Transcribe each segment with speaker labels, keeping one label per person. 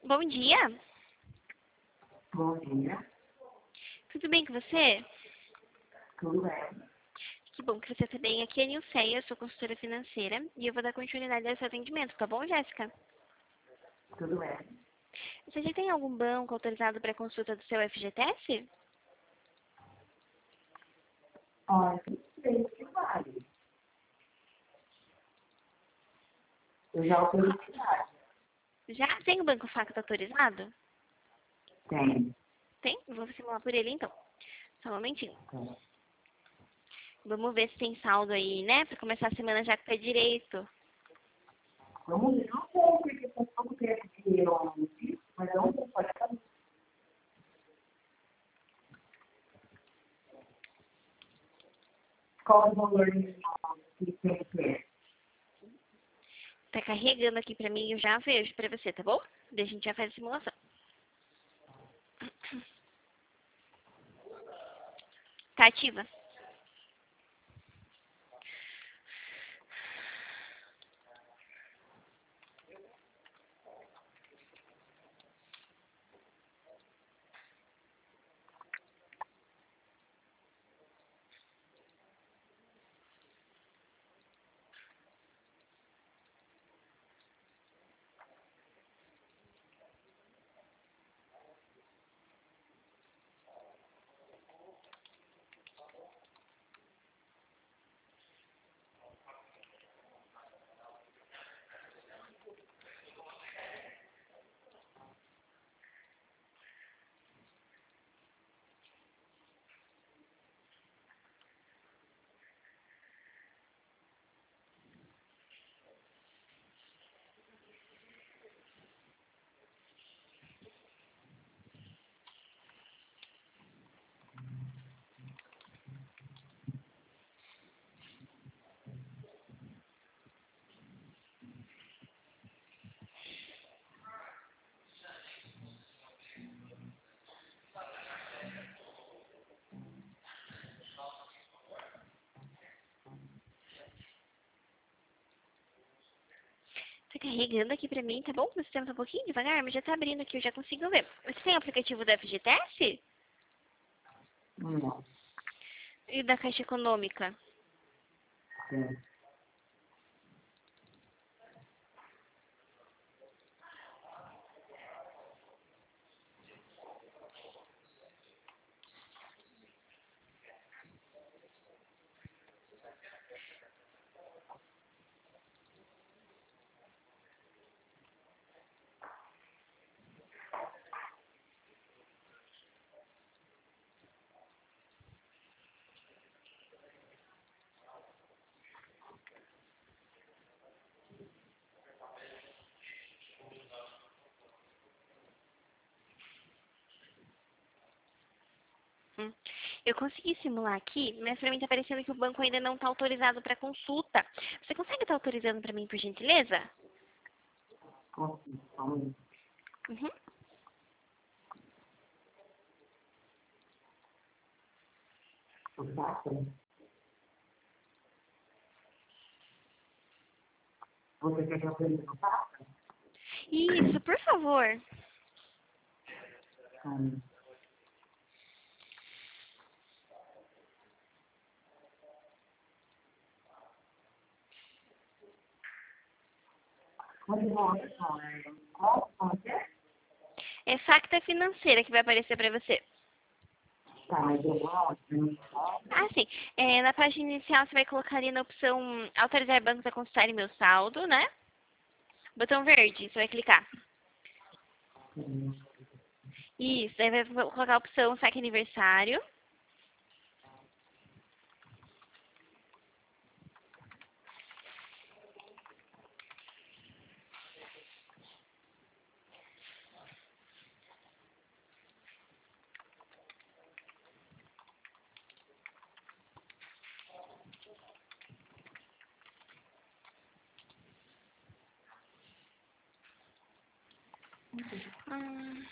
Speaker 1: Bom dia,
Speaker 2: Bom dia,
Speaker 1: tudo bem com você?
Speaker 2: tudo bem?
Speaker 1: Que bom que você está bem. Aqui é a Nilceia, sou consultora financeira e eu vou dar continuidade ao seu atendimento, tá bom, Jéssica?
Speaker 2: Tudo bem.
Speaker 1: Você já tem algum banco autorizado para consulta do seu FGTS?
Speaker 2: Olha, sei que vale. Eu já autorizei.
Speaker 1: Já tem o Banco Facto autorizado?
Speaker 2: Tem.
Speaker 1: Tem? Eu vou simular por ele então. Só um momentinho.
Speaker 2: Tem.
Speaker 1: Vamos ver se tem saldo aí, né? Para começar a semana já com o pé direito.
Speaker 2: Vamos ver. Não sei porque faz pouco tempo que eu não fiz, mas eu não pode fazer. Qual é o valor mínimo que tem que ter?
Speaker 1: Tá carregando aqui para mim e eu já vejo para você, tá bom? Daí a gente já faz a simulação. Tá ativa? Tá carregando aqui pra mim, tá bom? Você tenta um pouquinho devagar, mas já tá abrindo aqui, eu já consigo ver. Você tem o aplicativo do FGTS?
Speaker 2: Não.
Speaker 1: E da Caixa Econômica?
Speaker 2: Tem.
Speaker 1: Hum. Eu consegui simular aqui, mas pra mim tá parecendo que o banco ainda não tá autorizado pra consulta. Você consegue estar autorizando pra mim, por gentileza?
Speaker 2: Consigo. Vamos.
Speaker 1: Uhum.
Speaker 2: O saco? Você quer que eu autorize o saco?
Speaker 1: Isso, por favor.
Speaker 2: Hum. Onde volta, Como que é?
Speaker 1: É Facta Financeira que vai aparecer pra você.
Speaker 2: Tá, mas eu vou.
Speaker 1: Ah, sim. Na página inicial você vai colocar ali na opção autorizar bancos a consultarem meu saldo, né? Botão verde, você vai clicar. Isso, aí vai colocar a opção saque aniversário. Hum,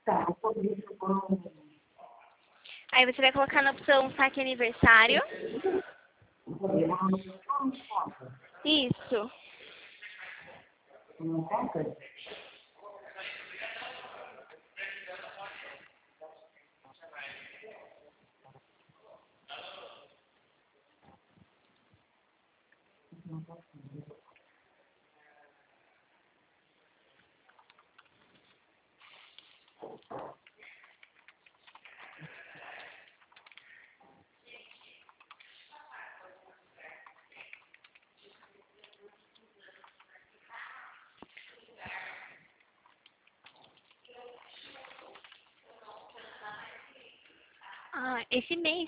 Speaker 2: Tá, o começo bom.
Speaker 1: Aí você vai colocar na opção saque aniversário.
Speaker 2: O problema não é conta.
Speaker 1: Isso.
Speaker 2: Não conta?
Speaker 1: Ah, esse mês.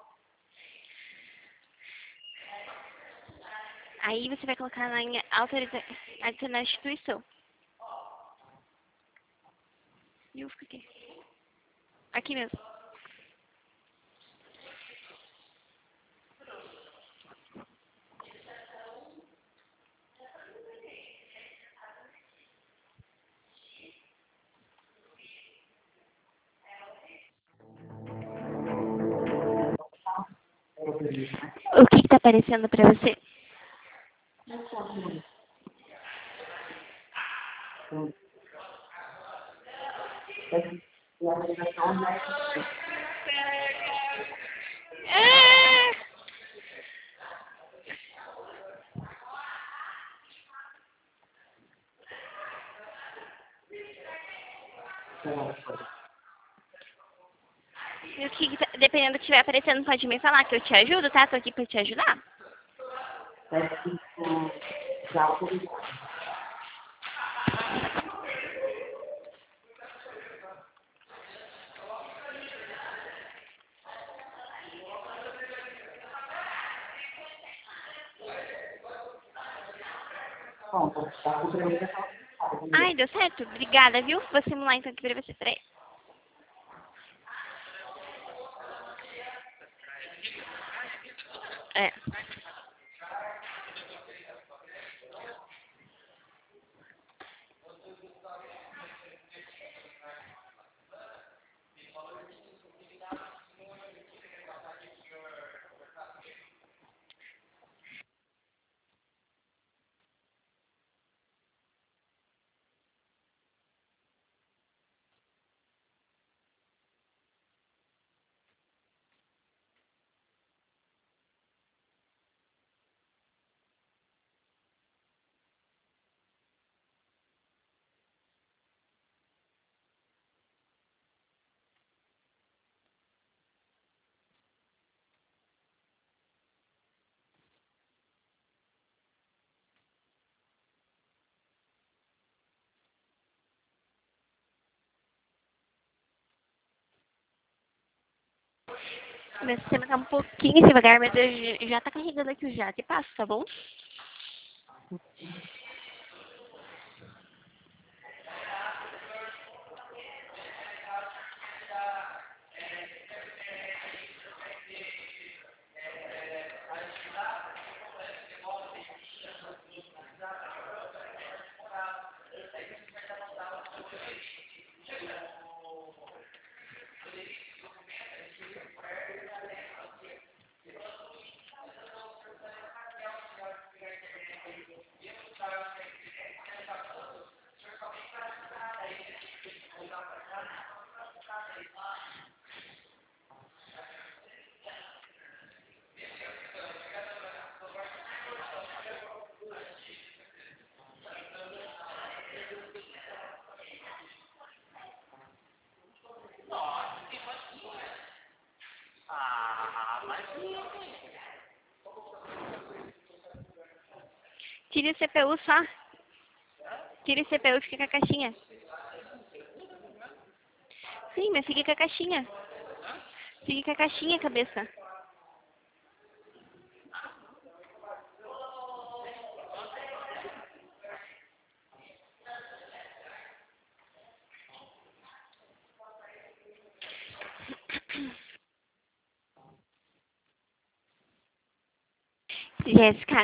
Speaker 1: Aí você vai colocar lá em adicionar a instituição. Viu? Fica aqui. Aqui mesmo. O que tá aparecendo pra você?
Speaker 2: E a aplicação vai
Speaker 1: Ah! E o que dependendo do que estiver aparecendo, pode me falar que eu te ajudo, tá? Tô aqui pra te ajudar.
Speaker 2: já autorizado. Bom, tá com primeira
Speaker 1: Ai, deu certo? Obrigada, viu? Vou simular então aqui pra você. Peraí. É. Meu sistema tá um pouquinho devagar, mas eu já tá carregando aqui o já. Te passo, tá bom? Tire o CPU só. Tire o CPU e fica com a caixinha. Sim, mas fique com a caixinha. Fique com a caixinha, cabeça. Jéssica,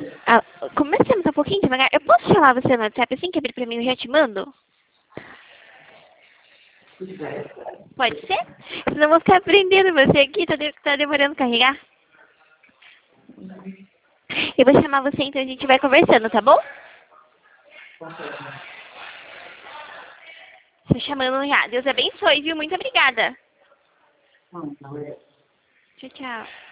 Speaker 1: como esse tempo tá um pouquinho devagar, eu posso chamar você no WhatsApp assim que abrir pra mim eu já te mando?
Speaker 2: Se quiser.
Speaker 1: Pode ser? Senão eu vou ficar prendendo você aqui, tá demorando carregar. Eu vou chamar você, então a gente vai conversando, tá bom? Tô chamando já. Deus abençoe, viu? Muito obrigada.
Speaker 2: Não, não é.
Speaker 1: Tchau, tchau.